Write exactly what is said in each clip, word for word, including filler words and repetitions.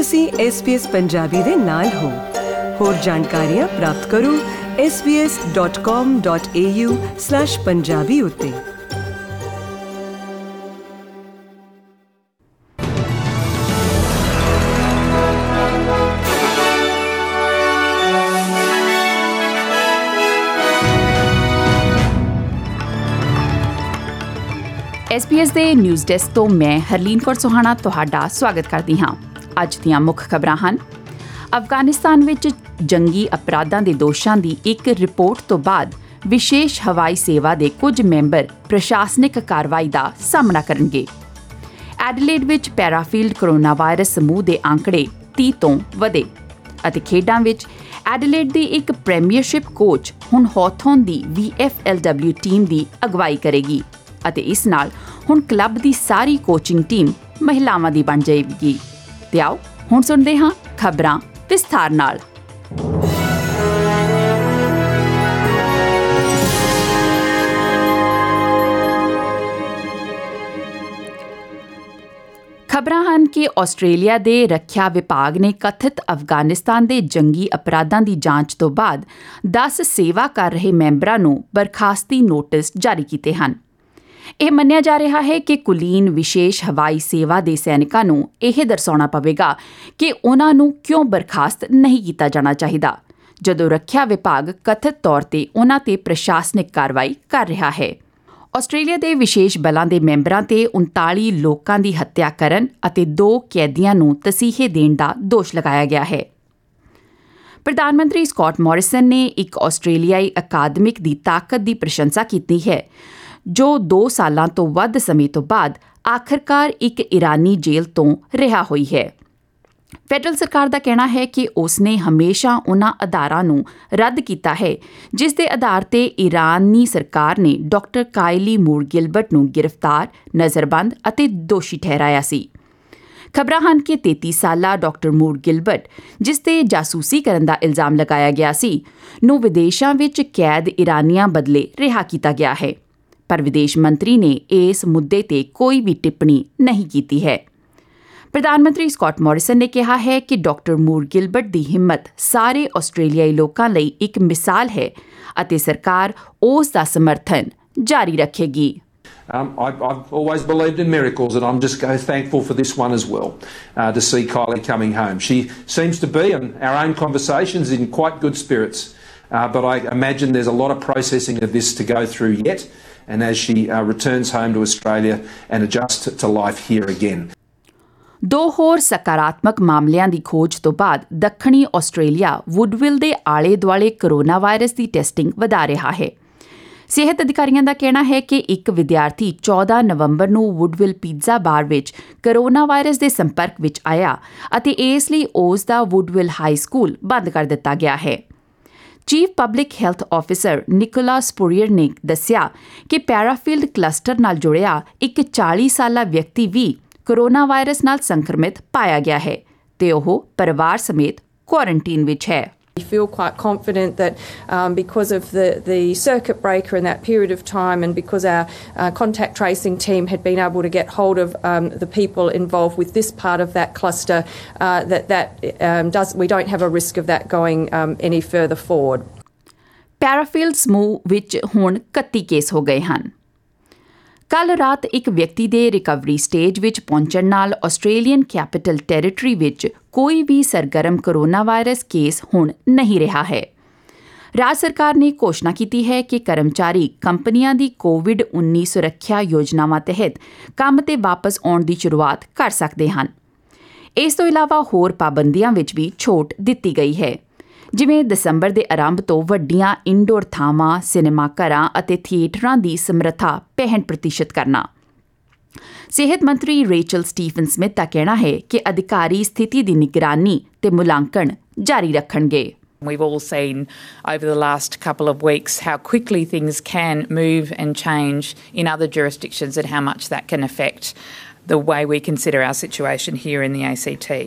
ਤੁਸੀਂ S B S Punjabi ਦੇ ਨਾਲ ਹੋ। ਹੋਰ ਜਾਣਕਾਰੀਆਂ ਪ੍ਰਾਪਤ ਕਰੋ S B S dot com dot A U slash Punjabi ਉੱਤੇ। ਐਸ ਬੀ ਐਸ ਦੇ ਨਿਊਜ਼ ਡੈਸਕ ਤੋਂ ਮੈਂ ਹਰਲੀਨ ਕੌਰ ਸੁਹਾਣਾ ਤੁਹਾਡਾ ਸਵਾਗਤ ਕਰਦੀ ਹਾਂ। ਅੱਜ ਦੀਆਂ ਮੁੱਖ ਖਬਰਾਂ ਹਨ। ਅਫਗਾਨਿਸਤਾਨ ਵਿੱਚ ਜੰਗੀ ਅਪਰਾਧਾਂ ਦੇ ਦੋਸ਼ਾਂ ਦੀ ਇੱਕ ਰਿਪੋਰਟ ਤੋਂ ਬਾਅਦ ਵਿਸ਼ੇਸ਼ ਹਵਾਈ ਸੇਵਾ ਦੇ ਕੁਝ ਮੈਂਬਰ ਪ੍ਰਸ਼ਾਸਨਿਕ ਕਾਰਵਾਈ ਦਾ ਸਾਹਮਣਾ ਕਰਨਗੇ। ਐਡਲੇਡ ਵਿੱਚ ਪੈਰਾਫੀਲਡ ਕੋਰੋਨਾ ਵਾਇਰਸ ਸਮੂਹ ਦੇ ਅੰਕੜੇ ਤੀਹ ਤੋਂ ਵਧੇ। ਅਤੇ ਖੇਡਾਂ ਵਿੱਚ ਐਡਲੇਡ ਦੀ ਇੱਕ ਪ੍ਰੀਮੀਅਰਸ਼ਿਪ ਕੋਚ ਹੁਣ ਹੌਥੌਨ ਦੀ V F L W team ਦੀ ਅਗਵਾਈ ਕਰੇਗੀ ਅਤੇ ਇਸ ਨਾਲ ਹੁਣ ਕਲੱਬ ਦੀ ਸਾਰੀ ਕੋਚਿੰਗ ਟੀਮ ਮਹਿਲਾਵਾਂ ਦੀ ਬਣ ਜਾਏਗੀ। ਤੇ ਆਓ ਹੁਣ ਸੁਣਦੇ ਹਾਂ ਖਬਰਾਂ ਵਿਸਥਾਰ ਨਾਲ। ਖਬਰਾਂ ਹਨ ਕਿ ਆਸਟ੍ਰੇਲੀਆ ਦੇ ਰੱਖਿਆ ਵਿਭਾਗ ਨੇ ਕਥਿਤ ਅਫਗਾਨਿਸਤਾਨ ਦੇ ਜੰਗੀ ਅਪਰਾਧਾਂ ਦੀ ਜਾਂਚ ਤੋਂ ਬਾਅਦ ਦਸ ਸੇਵਾ ਕਰ ਰਹੇ ਮੈਂਬਰਾਂ ਨੂੰ ਬਰਖਾਸਤੀ ਨੋਟਿਸ ਜਾਰੀ ਕੀਤੇ ਹਨ। ਇਹ ਮੰਨਿਆ ਜਾ ਰਿਹਾ ਹੈ ਕਿ ਕੁਲੀਨ ਵਿਸ਼ੇਸ਼ ਹਵਾਈ ਸੇਵਾ ਦੇ ਸੈਨਿਕਾਂ ਨੂੰ ਇਹ ਦਰਸਾਉਣਾ ਪਵੇਗਾ ਕਿ ਉਨ੍ਹਾਂ ਨੂੰ ਕਿਉਂ ਬਰਖਾਸਤ ਨਹੀਂ ਕੀਤਾ ਜਾਣਾ ਚਾਹੀਦਾ, ਜਦੋਂ ਰੱਖਿਆ ਵਿਭਾਗ ਕਥਿਤ ਤੌਰ ਤੇ ਉਨ੍ਹਾਂ ਤੇ ਪ੍ਰਸ਼ਾਸਨਿਕ ਕਾਰਵਾਈ ਕਰ ਰਿਹਾ ਹੈ। ਆਸਟ੍ਰੇਲੀਆ ਦੇ ਵਿਸ਼ੇਸ਼ ਬਲਾਂ ਦੇ ਮੈਂਬਰਾਂ ਤੇ ਉਨਤਾਲੀ ਲੋਕਾਂ ਦੀ ਹੱਤਿਆ ਕਰਨ ਅਤੇ ਦੋ ਕੈਦੀਆਂ ਨੂੰ ਤਸੀਹੇ ਦੇਣ ਦਾ ਦੋਸ਼ ਲਗਾਇਆ ਗਿਆ ਹੈ। ਪ੍ਰਧਾਨ ਮੰਤਰੀ ਸਕਾਟ ਮੋਰਿਸਨ ਨੇ ਇੱਕ ਆਸਟ੍ਰੇਲੀਆਈ ਅਕਾਦਮਿਕ ਦੀ ਤਾਕਤ ਦੀ ਪ੍ਰਸ਼ੰਸਾ ਕੀਤੀ ਹੈ, ਜੋ ਦੋ ਸਾਲਾਂ ਤੋਂ ਵੱਧ ਸਮੇਂ ਤੋਂ ਬਾਅਦ ਆਖਰਕਾਰ ਇੱਕ ਇਰਾਨੀ ਜੇਲ੍ਹ ਤੋਂ ਰਿਹਾ ਹੋਈ ਹੈ। ਫੈਡਰਲ ਸਰਕਾਰ ਦਾ ਕਹਿਣਾ ਹੈ ਕਿ ਉਸਨੇ ਹਮੇਸ਼ਾ ਉਨ੍ਹਾਂ ਆਧਾਰਾਂ ਨੂੰ ਰੱਦ ਕੀਤਾ ਹੈ ਜਿਸ ਦੇ ਆਧਾਰ ਤੇ ਇਰਾਨੀ ਸਰਕਾਰ ਨੇ ਡਾਕਟਰ ਕਾਇਲੀ ਮੂਰ ਗਿਲਬਰਟ ਨੂੰ ਗ੍ਰਿਫਤਾਰ, ਨਜ਼ਰਬੰਦ ਅਤੇ ਦੋਸ਼ੀ ਠਹਿਰਾਇਆ ਸੀ। ਖਬਰਾਂ ਹਨ ਕਿ ਤੇਤੀ ਸਾਲਾ ਡਾਕਟਰ ਮੂਰ ਗਿਲਬਰਟ, ਜਿਸ ਤੇ ਜਾਸੂਸੀ ਕਰਨ ਦਾ ਇਲਜ਼ਾਮ ਲਗਾਇਆ ਗਿਆ ਸੀ, ਨੂੰ ਵਿਦੇਸ਼ਾਂ ਵਿੱਚ ਕੈਦ ਇਰਾਨੀਆਂ ਬਦਲੇ ਰਿਹਾ ਕੀਤਾ ਗਿਆ ਹੈ। ਪਰ ਵਿਦੇਸ਼ ਮੰਤਰੀ ਨੇ ਇਸ ਮੁੱਦੇ ਤੇ ਕੋਈ ਵੀ ਟਿੱਪਣੀ ਨਹੀਂ ਕੀਤੀ ਹੈ। ਪ੍ਰਧਾਨ ਮੰਤਰੀ ਸਕਾਟ ਮੋਰਿਸਨ ਨੇ ਕਿਹਾ ਹੈ ਕਿ ਡਾਕਟਰ ਮੂਰ ਗਿਲਬਰਟ ਦੀ ਹਿੰਮਤ ਸਾਰੇ ਆਸਟ੍ਰੇਲੀਆਈ ਲੋਕਾਂ ਲਈ ਇੱਕ ਮਿਸਾਲ ਹੈ ਅਤੇ ਸਰਕਾਰ ਉਸ ਦਾ ਸਮਰਥਨ ਜਾਰੀ ਰੱਖੇਗੀ। Um, I've, I've always believed in miracles, and I'm just thankful for this one as well, uh, to see Kylie coming home. She seems to be, in our own conversations, in quite good spirits, uh, but I imagine there's a lot of processing of this to go through yet, and as she uh, returns home to Australia and adjusts to life here again. ਦੋ ਹੋਰ ਸਕਾਰਾਤਮਕ ਮਾਮਲਿਆਂ ਦੀ ਖੋਜ ਤੋਂ ਬਾਅਦ ਦੱਖਣੀ Australia ਵੁੱਡਵਿਲ ਦੇ ਆਲੇ ਦੁਆਲੇ ਕੋਰੋਨਾ ਵਾਇਰਸ ਦੀ ਟੈਸਟਿੰਗ ਵਧਾ ਰਿਹਾ ਹੈ। ਸਿਹਤ ਅਧਿਕਾਰੀਆਂ ਦਾ ਕਹਿਣਾ ਹੈ ਕਿ ਇੱਕ ਵਿਦਿਆਰਥੀ ਚੌਦਾਂ ਨਵੰਬਰ ਨੂੰ ਵੁੱਡਵਿਲ ਪੀਜ਼ਾ ਬਾਰ ਵਿੱਚ ਕੋਰੋਨਾ ਵਾਇਰਸ ਦੇ ਸੰਪਰਕ ਵਿੱਚ ਆਇਆ ਅਤੇ ਇਸ ਲਈ ਉਸ ਦਾ ਵੁੱਡਵਿਲ ਹਾਈ ਸਕੂਲ ਬੰਦ ਕਰ ਦਿੱਤਾ ਗਿਆ ਹੈ। Chief public health officer Nicholas Spurrier ਨੇ ਦੱਸਿਆ ਕਿ ਪੈਰਾਫੀਲਡ ਕਲਸਟਰ ਨਾਲ ਜੁੜਿਆ ਇੱਕ ਚਾਲੀ ਸਾਲਾ ਵਿਅਕਤੀ ਵੀ ਕੋਰੋਨਾ ਵਾਇਰਸ ਨਾਲ ਸੰਕਰਮਿਤ ਪਾਇਆ ਗਿਆ ਹੈ ਤੇ ਉਹ ਪਰਿਵਾਰ ਸਮੇਤ ਕੁਆਰੰਟੀਨ ਵਿੱਚ ਹੈ। We feel quite confident that um, because of the, the circuit breaker in that period of time, and because our uh, contact tracing team had been able to get hold of um, the people involved with this part of that cluster, uh, that, that um, does, we don't have a risk of that going um, any further forward. ਪੈਰਾਫੀਲਡ ਸਮੂਹ ਵਿੱਚ ਹੁਣ ਇਕੱਤੀ case ਹੋ ਗਏ ਹਨ। ਕੱਲ੍ਹ ਰਾਤ ਇੱਕ ਵਿਅਕਤੀ ਦੇ ਰਿਕਵਰੀ ਸਟੇਜ ਵਿੱਚ ਪਹੁੰਚਣ ਨਾਲ ਆਸਟ੍ਰੇਲੀਅਨ ਕੈਪੀਟਲ ਟੈਰੀਟਰੀ ਵਿੱਚ ਕੋਈ ਵੀ ਸਰਗਰਮ ਕੋਰੋਨਾ ਵਾਇਰਸ ਕੇਸ ਹੁਣ ਨਹੀਂ ਰਿਹਾ ਹੈ। ਰਾਜ ਸਰਕਾਰ ਨੇ ਘੋਸ਼ਣਾ ਕੀਤੀ ਹੈ ਕਿ ਕਰਮਚਾਰੀ ਕੰਪਨੀਆਂ ਦੀ ਕੋਵਿਡ ਉੱਨੀ ਸੁਰੱਖਿਆ ਯੋਜਨਾਵਾਂ ਤਹਿਤ ਕੰਮ ਤੇ ਵਾਪਸ ਆਉਣ ਦੀ ਸ਼ੁਰੂਆਤ ਕਰ ਸਕਦੇ ਹਨ। ਇਸ ਤੋਂ ਇਲਾਵਾ ਹੋਰ ਪਾਬੰਦੀਆਂ ਵਿੱਚ ਵੀ ਛੋਟ ਦਿੱਤੀ ਗਈ ਹੈ, ਜਿਵੇਂ ਦਸੰਬਰ ਦੇ ਆਰੰਭ ਤੋਂ ਵੱਡੀਆਂ ਇਨਡੋਰ ਥਾਵਾਂ, ਸਿਨੇਮਾ ਘਰਾਂ ਅਤੇ ਥੀਏਟਰਾਂ ਦੀ ਸਮਰੱਥਾ ਪੈਂਹਠ ਪ੍ਰਤੀਸ਼ਤ ਕਰਨਾ। ਸਿਹਤ ਮੰਤਰੀ ਰੇਚਲ ਸਟੀਫਨ ਸਮਿਥ ਦਾ ਕਹਿਣਾ ਹੈ ਕਿ ਅਧਿਕਾਰੀ ਸਥਿਤੀ ਦੀ ਨਿਗਰਾਨੀ ਤੇ ਮੁਲਾਂਕਣ ਜਾਰੀ ਰੱਖਣਗੇ। We've all seen over the last couple of weeks how quickly things can move and change in other jurisdictions and how much that can affect the way we consider our situation here in the A C T.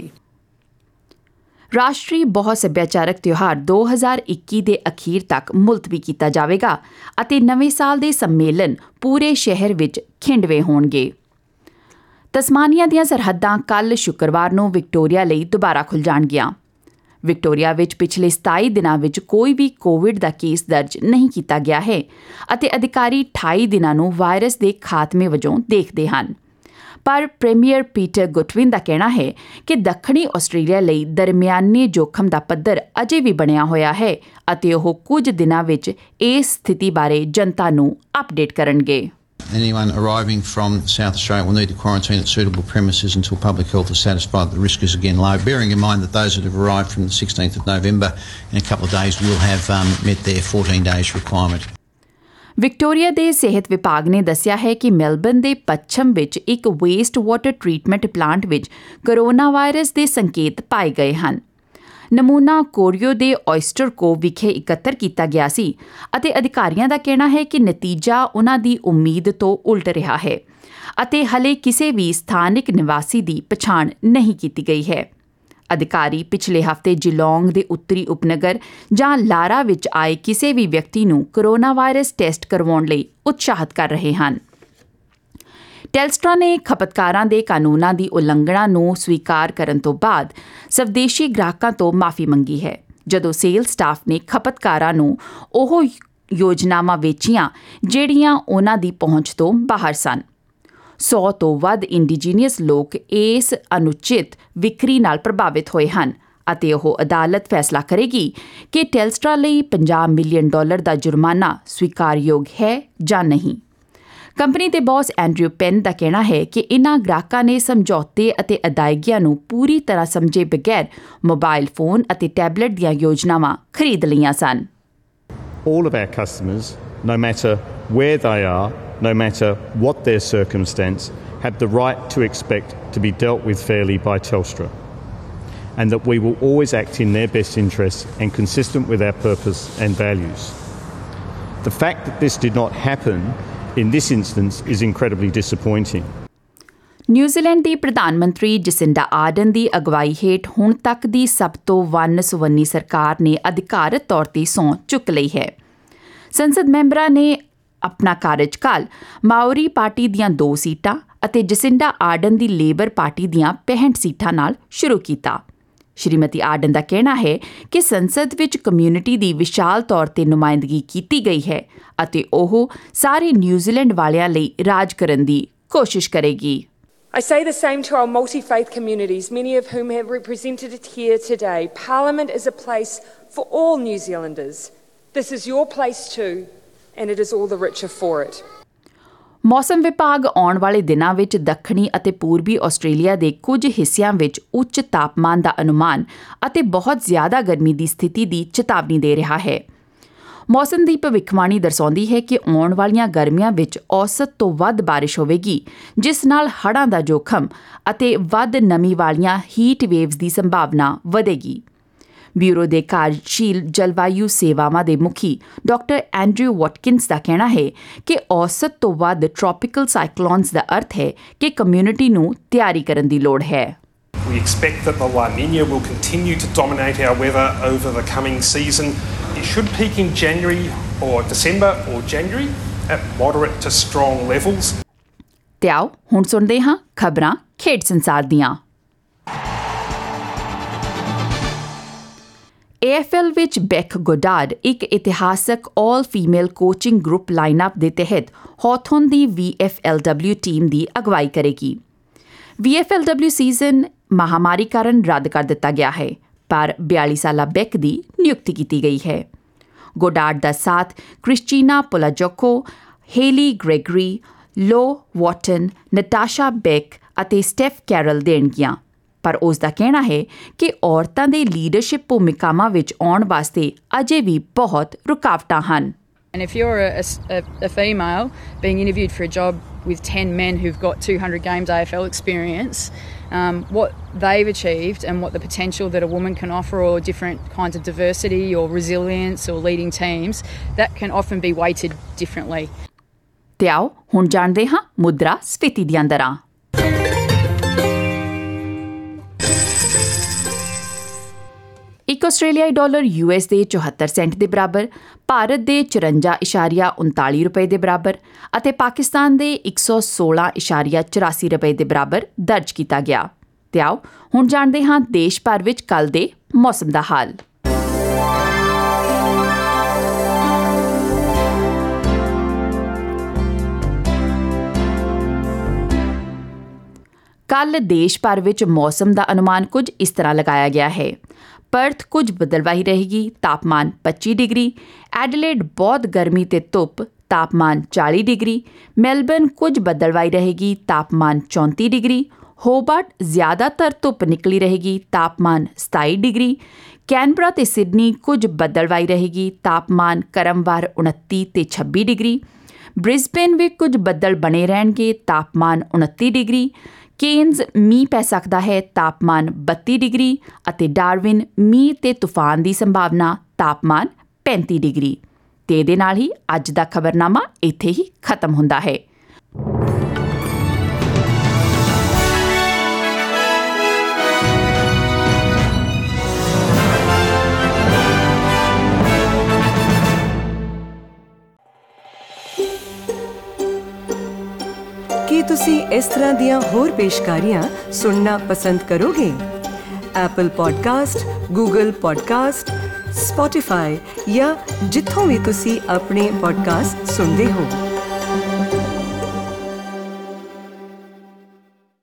ਰਾਸ਼ਟਰੀ ਬਹੁ ਸੱਭਿਆਚਾਰਕ ਤਿਉਹਾਰ ਦੋ ਹਜ਼ਾਰ ਇੱਕੀ ਦੇ ਅਖੀਰ ਤੱਕ ਮੁਲਤਵੀ ਕੀਤਾ ਜਾਵੇਗਾ ਅਤੇ ਨਵੇਂ ਸਾਲ ਦੇ ਸੰਮੇਲਨ ਪੂਰੇ ਸ਼ਹਿਰ ਵਿੱਚ ਖਿੰਡਵੇਂ ਹੋਣਗੇ। ਤਸਮਾਨੀਆ ਦੀਆਂ ਸਰਹੱਦਾਂ ਕੱਲ੍ਹ ਸ਼ੁੱਕਰਵਾਰ ਨੂੰ ਵਿਕਟੋਰੀਆ ਲਈ ਦੁਬਾਰਾ ਖੁੱਲ੍ਹ ਜਾਣਗੀਆਂ। ਵਿਕਟੋਰੀਆ ਵਿੱਚ ਪਿਛਲੇ ਸਤਾਈ ਦਿਨਾਂ ਵਿੱਚ ਕੋਈ ਵੀ ਕੋਵਿਡ ਦਾ ਕੇਸ ਦਰਜ ਨਹੀਂ ਕੀਤਾ ਗਿਆ ਹੈ ਅਤੇ ਅਧਿਕਾਰੀ ਅਠਾਈ ਦਿਨਾਂ ਨੂੰ ਵਾਇਰਸ ਦੇ ਖਾਤਮੇ ਵਜੋਂ ਦੇਖਦੇ ਹਨ। ਪਰ ਪ੍ਰੀਮੀਅਰ ਪੀਟਰ ਗੁਟਵਿਨ ਦਾ ਕਹਿਣਾ ਹੈ ਕਿ ਦੱਖਣੀ ਆਸਟ੍ਰੇਲੀਆ ਲਈ ਦਰਮਿਆਨੇ ਜੋਖਮ ਦਾ ਪੱਧਰ ਅਜੇ ਵੀ ਬਣਿਆ ਹੋਇਆ ਹੈ ਅਤੇ ਉਹ ਕੁਝ ਦਿਨਾਂ ਵਿੱਚ ਇਸ ਸਥਿਤੀ ਬਾਰੇ ਜਨਤਾ ਨੂੰ ਅਪਡੇਟ ਕਰਨਗੇ। Anyone arriving from South Australia will need to quarantine at suitable premises until public health is satisfied that the risk is again low, bearing in mind that those that have arrived from the sixteenth of November in a couple of days will have um, met their fourteen days requirement. Victoria ਦੇ ਸਿਹਤ ਵਿਭਾਗ ਨੇ ਦੱਸਿਆ ਹੈ ਕਿ Melbourne ਦੇ ਪੱਛਮ ਵਿੱਚ ਇੱਕ ਵੇਸਟ ਵਾਟਰ ਟ੍ਰੀਟਮੈਂਟ ਪਲਾਂਟ ਵਿੱਚ ਕੋਰੋਨਾ ਵਾਇਰਸ ਦੇ ਸੰਕੇਤ ਪਾਏ ਗਏ ਹਨ। ਨਮੂਨਾ ਕੋਰੀਓ ਦੇ ਔਇਸਟਰ ਕੋਵ ਵਿਖੇ ਇਕੱਤਰ ਕੀਤਾ ਗਿਆ ਸੀ ਅਤੇ ਅਧਿਕਾਰੀਆਂ ਦਾ ਕਹਿਣਾ ਹੈ ਕਿ ਨਤੀਜਾ ਉਨ੍ਹਾਂ ਦੀ ਉਮੀਦ ਤੋਂ ਉਲਟ ਰਿਹਾ ਹੈ ਅਤੇ ਹਲੇ ਕਿਸੇ ਵੀ ਸਥਾਨਕ ਨਿਵਾਸੀ ਦੀ ਪਛਾਣ ਨਹੀਂ ਕੀਤੀ ਗਈ ਹੈ। ਅਧਿਕਾਰੀ ਪਿਛਲੇ ਹਫ਼ਤੇ ਜਿਲੌਂਗ ਦੇ ਉੱਤਰੀ ਉਪਨਗਰ ਜਾਂ ਲਾਰਾ ਵਿੱਚ ਆਏ ਕਿਸੇ ਵੀ ਵਿਅਕਤੀ ਨੂੰ ਕੋਰੋਨਾ ਵਾਇਰਸ ਟੈਸਟ ਕਰਵਾਉਣ ਲਈ ਉਤਸ਼ਾਹਿਤ ਕਰ ਰਹੇ ਹਨ। ਟੈਲਸਟਰਾ ਨੇ ਖਪਤਕਾਰਾਂ ਦੇ ਕਾਨੂੰਨਾਂ ਦੀ ਉਲੰਘਣਾ ਨੂੰ ਸਵੀਕਾਰ ਕਰਨ ਤੋਂ ਬਾਅਦ ਸਵਦੇਸ਼ੀ ਗ੍ਰਾਹਕਾਂ ਤੋਂ ਮਾਫੀ ਮੰਗੀ ਹੈ, ਜਦੋਂ ਸੇਲ ਸਟਾਫ ਨੇ ਖਪਤਕਾਰਾਂ ਨੂੰ ਉਹ ਯੋਜਨਾਵਾਂ ਵੇਚੀਆਂ ਜਿਹੜੀਆਂ ਉਹਨਾਂ ਦੀ ਪਹੁੰਚ ਤੋਂ ਬਾਹਰ ਸਨ। ਸੌ ਤੋਂ ਵੱਧ ਇੰਡੀਜੀਨੀਅਸ ਲੋਕ ਇਸ ਅਨੁਚਿਤ ਵਿਕਰੀ ਨਾਲ ਪ੍ਰਭਾਵਿਤ ਹੋਏ ਹਨ ਅਤੇ ਉਹ ਅਦਾਲਤ ਫੈਸਲਾ ਕਰੇਗੀ ਕਿ ਟੈਲਸਟਰਾ ਲਈ ਪੰਜਾਹ ਮਿਲੀਅਨ ਡਾਲਰ ਦਾ ਜੁਰਮਾਨਾ ਸਵੀਕਾਰਯੋਗ ਹੈ ਜਾਂ ਨਹੀਂ। ਕੰਪਨੀ ਦੇ ਬੌਸ ਐਂਡਰਿਊ ਪੈਨ ਦਾ ਕਹਿਣਾ ਹੈ ਕਿ ਇਨ੍ਹਾਂ ਗ੍ਰਾਹਕਾਂ ਨੇ ਸਮਝੌਤੇ ਅਤੇ ਅਦਾਇਗੀਆਂ ਨੂੰ ਪੂਰੀ ਤਰ੍ਹਾਂ ਸਮਝੇ ਬਗੈਰ ਮੋਬਾਈਲ ਫੋਨ ਅਤੇ ਟੈਬਲੇਟ ਦੀਆਂ ਯੋਜਨਾਵਾਂ ਖਰੀਦ ਲਈਆਂ ਸਨ। All of our customers, no matter where they are, no matter what their circumstance, have the right to expect to be dealt with fairly by Telstra, and that we will always act in their best interests and consistent with our purpose and values. The fact that this did not happen in this instance is incredibly disappointing. New Zealand ਦੀ ਪ੍ਰਧਾਨ ਮੰਤਰੀ ਜਸਿੰਡਾ ਆਰਡਨ ਦੀ ਅਗਵਾਈ ਹੇਠ ਹੁਣ ਤੱਕ ਦੀ ਸਭ ਤੋਂ one ਸੁਵੰਨੀ ਸਰਕਾਰ ਨੇ ਅਧਿਕਾਰਤ ਤੌਰ ਤੇ ਸਹੁੰ ਚੁੱਕ ਲਈ ਹੈ। ਸੰਸਦ ਮੈਂਬਰਾਂ ਨੇ ਆਪਣਾ ਕਾਰਜਕਾਲ ਮਾਓਰੀ ਪਾਰਟੀ ਦੀਆਂ ਦੋ ਸੀਟਾਂ ਅਤੇ ਜਸਿੰਡਾ ਆਰਡਨ ਦੀ ਲੇਬਰ ਪਾਰਟੀ ਦੀਆਂ ਪੈਂਹਠ ਸੀਟਾਂ ਨਾਲ ਸ਼ੁਰੂ ਕੀਤਾ। ਸ਼੍ਰੀਮਤੀ ਆਰਡਨ ਦਾ ਕਹਿਣਾ ਹੈ ਕਿ ਸੰਸਦ ਵਿੱਚ ਕਮਿਊਨਿਟੀ ਦੀ ਵਿਸ਼ਾਲ ਤੌਰ ਤੇ ਨੁਮਾਇੰਦਗੀ ਕੀਤੀ ਗਈ ਹੈ ਅਤੇ ਉਹ ਸਾਰੇ ਨਿਊਜ਼ੀਲੈਂਡ ਵਾਲਿਆਂ ਲਈ ਰਾਜ ਕਰਨ ਦੀ ਕੋਸ਼ਿਸ਼ ਕਰੇਗੀ। I say the same to our multi-faith communities, many of whom have represented here today. Parliament is a place for all New Zealanders. This is your place too, and it is all the richer for it. ਮੌਸਮ ਵਿਭਾਗ ਆਉਣ ਵਾਲੇ ਦਿਨਾਂ ਵਿੱਚ ਦੱਖਣੀ ਅਤੇ ਪੂਰਬੀ Australia ਦੇ ਕੁਝ ਹਿੱਸਿਆਂ ਵਿੱਚ ਉੱਚ ਤਾਪਮਾਨ ਦਾ ਅਨੁਮਾਨ ਅਤੇ ਬਹੁਤ ਜ਼ਿਆਦਾ ਗਰਮੀ ਦੀ ਸਥਿਤੀ ਦੀ ਚੇਤਾਵਨੀ ਦੇ ਰਿਹਾ ਹੈ। ਮੌਸਮ ਦੀ ਭਵਿੱਖਬਾਣੀ ਦਰਸਾਉਂਦੀ ਹੈ ਕਿ ਆਉਣ ਵਾਲੀਆਂ ਗਰਮੀਆਂ ਵਿੱਚ ਔਸਤ ਤੋਂ ਵੱਧ ਬਾਰਿਸ਼ ਹੋਵੇਗੀ, ਜਿਸ ਨਾਲ ਹੜ੍ਹਾਂ ਦਾ ਜੋਖਮ ਅਤੇ ਵੱਧ ਨਮੀ ਵਾਲੀਆਂ ਹੀਟ ਵੇਵਜ਼ ਦੀ ਸੰਭਾਵਨਾ ਵਧੇਗੀ। ਬਿਊਰੋ ਦੇ ਕਾਰਜਸ਼ੀਲ ਜਲਵਾਯੂ ਸੇਵਾਵਾਂ ਦੇ ਮੁਖੀ ਡਾਕਟਰ ਐਂਡਰਿਊ ਵਾਟਕਿੰਸ ਦਾ ਕਹਿਣਾ ਹੈ ਕਿ ਔਸਤ ਤੋਂ ਵੱਧ ਟ੍ਰੋਪੀਕਲ ਸਾਈਕਲੋਨਸ ਦਾ ਅਰਥ ਹੈ ਕਿ ਕਮਿਊਨਿਟੀ ਨੂੰ ਤਿਆਰੀ ਕਰਨ ਦੀ ਲੋੜ ਹੈ। We expect that the La Niña will continue to dominate our weather over the coming season. It should peak in January or December or January at moderate to strong levels. ਤੇ ਆਓ ਹੁਣ ਸੁਣਦੇ ਹਾਂ ਖਬਰਾਂ ਖੇਡ ਸੰਸਾਰ ਦੀਆਂ। ਏ ਐਫ ਐਲ ਵਿੱਚ ਬੈਕ ਗੋਡਾਰਡ ਇੱਕ ਇਤਿਹਾਸਕ all female coaching group lineup ਦੇ ਤਹਿਤ ਹੌਥਰਨ ਦੀ V F L W team ਦੀ ਅਗਵਾਈ ਕਰੇਗੀ। V F L W season ਮਹਾਮਾਰੀ ਕਾਰਨ ਰੱਦ ਕਰ ਦਿੱਤਾ ਗਿਆ ਹੈ, ਪਰ ਬਿਆਲੀ ਸਾਲਾ ਬੈਕ ਦੀ ਨਿਯੁਕਤੀ ਕੀਤੀ ਗਈ ਹੈ। ਗੋਡਾਰਡ ਦਾ ਸਾਥ Christina Polajoko, Haley Gregory, Lou Wotton, Natasha Beck ਅਤੇ ਸਟੈਫ ਕੈਰਲ ਦੇਣਗੀਆਂ, ਪਰ ਉਸ ਦਾ ਕਹਿਣਾ ਹੈ ਕਿ ਔਰਤਾਂ ਦੇ ਲੀਡਰਸ਼ਿਪ ਭੂਮਿਕਾਵਾਂ ਵਿੱਚ ਆਉਣ ਵਾਸਤੇ ਅਜੇ ਵੀ ਬਹੁਤ ਰੁਕਾਵਟਾਂ ਹਨ। And if you're a, a, a female being interviewed for a job with ten men who've got two hundred games A F L experience, um, what they've achieved and what the potential that a woman can offer, or different kinds of diversity or resilience or leading teams, that can often be weighted differently. ਤੇ ਆਓ ਹੁਣ ਜਾਣਦੇ ਹਾਂ ਮੁਦਰਾ ਸਫੀਤੀ ਦੀਆਂ ਦਰਾਂ। ਇੱਕ ਇੱਕ ਆਸਟ੍ਰੇਲੀਆਈ ਡਾਲਰ ਯੂ ਐਸ ਦੇ ਚੁਹੱਤਰ ਸੈਂਟ ਦੇ ਬਰਾਬਰ, ਭਾਰਤ ਦੇ ਚੁਰੰਜਾ ਇਸ਼ਾਰੀਆ ਉਨਤਾਲੀ ਰੁਪਏ ਦੇ ਬਰਾਬਰ ਅਤੇ ਪਾਕਿਸਤਾਨ ਦੇ ਇੱਕ ਸੌ ਸੋਲਾਂ ਇਸ਼ਾਰੀਆ ਚੁਰਾਸੀ ਰੁਪਏ ਦੇ ਬਰਾਬਰ ਦਰਜ ਕੀਤਾ ਗਿਆ। ਤੇ ਆਓ ਹੁਣ ਜਾਣਦੇ ਹਾਂ ਦੇਸ਼ ਭਰ ਵਿੱਚ ਕੱਲ੍ਹ ਦੇ ਮੌਸਮ ਦਾ ਹਾਲ। ਕੱਲ੍ਹ ਦੇਸ਼ ਭਰ ਵਿੱਚ ਮੌਸਮ ਦਾ ਅਨੁਮਾਨ ਕੁਝ ਇਸ ਤਰ੍ਹਾਂ ਲਗਾਇਆ ਗਿਆ ਹੈ। ਪਰਥ ਕੁਝ ਬੱਦਲਵਾਈ ਰਹੇਗੀ, ਤਾਪਮਾਨ ਪੱਚੀ ਡਿਗਰੀ। ਐਡਲੇਡ ਬਹੁਤ ਗਰਮੀ ਤੇ ਧੁੱਪ, ਤਾਪਮਾਨ ਚਾਲੀ ਡਿਗਰੀ। ਮੈਲਬਰਨ ਕੁਝ ਬੱਦਲਵਾਈ ਰਹੇਗੀ, ਤਾਪਮਾਨ ਚੌਂਤੀ ਡਿਗਰੀ। ਹੋਬਾਰਟ ਜ਼ਿਆਦਾਤਰ ਧੁੱਪ ਨਿਕਲੀ ਰਹੇਗੀ, ਤਾਪਮਾਨ ਸਤਾਈ ਡਿਗਰੀ। ਕੈਨਬਰਾ ਤੇ ਸਿਡਨੀ ਕੁਝ ਬੱਦਲਵਾਈ ਰਹੇਗੀ, ਤਾਪਮਾਨ ਕ੍ਰਮਵਾਰ ਉਨੱਤੀ ਤੇ ਛੱਬੀ ਡਿਗਰੀ। ਬ੍ਰਿਸਬੇਨ ਵੀ ਕੁਝ ਬੱਦਲ ਬਣੇ ਰਹਿਣਗੇ, ਤਾਪਮਾਨ ਉਨੱਤੀ ਡਿਗਰੀ। ਕੇਨਜ਼ ਮੀਂਹ ਪੈ ਸਕਦਾ ਹੈ, ਤਾਪਮਾਨ ਬੱਤੀ ਡਿਗਰੀ ਅਤੇ ਡਾਰਵਿਨ ਮੀਂਹ ਤੇ ਤੂਫਾਨ ਦੀ ਸੰਭਾਵਨਾ, ਤਾਪਮਾਨ ਪੈਂਤੀ ਡਿਗਰੀ। ਤੇ ਇਹਦੇ ਨਾਲ ਹੀ ਅੱਜ ਦਾ ਖਬਰਨਾਮਾ ਇੱਥੇ ਹੀ ਖਤਮ ਹੁੰਦਾ ਹੈ। ਕੀ ਤੁਸੀਂ ਇਸ ਤਰ੍ਹਾਂ ਦੀਆਂ ਹੋਰ ਪੇਸ਼ਕਾਰੀਆਂ ਸੁਣਨਾ ਪਸੰਦ ਕਰੋਗੇ? Apple podcast, Google podcast, Spotify ਜਾਂ ਜਿੱਥੋਂ ਵੀ ਤੁਸੀਂ ਆਪਣੇ ਪੋਡਕਾਸਟ ਸੁਣਦੇ ਹੋ।